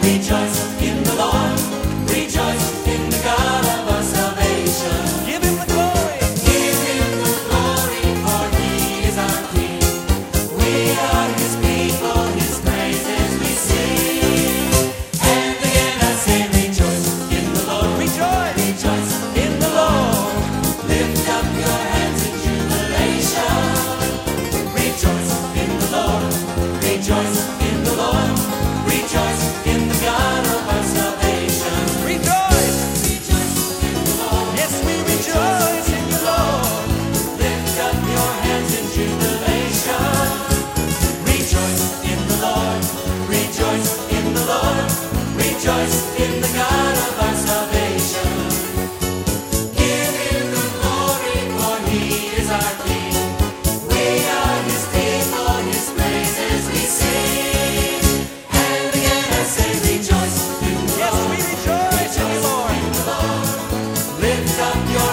Rejoice in the Lord. Rejoice in the God of our salvation. Give him the glory. Give him the glory, for he is our King. We are his people, his praises we sing. And again I say rejoice in the Lord. Rejoice. Rejoice in the Lord. Lift up your hands in jubilation. Rejoice in the Lord. Rejoice in the Lord. Rejoice in the God of our salvation. Rejoice. Rejoice in the Lord. Yes, we rejoice in the Lord. Lift up your hands in jubilation. Rejoice in the Lord. Rejoice in the Lord. Rejoice in the God of our salvation. Give him the glory, for he is our King. We are his people, his praises we sing. And again I say rejoice in the Yes, Lord. we rejoice in the Lord. Lift up your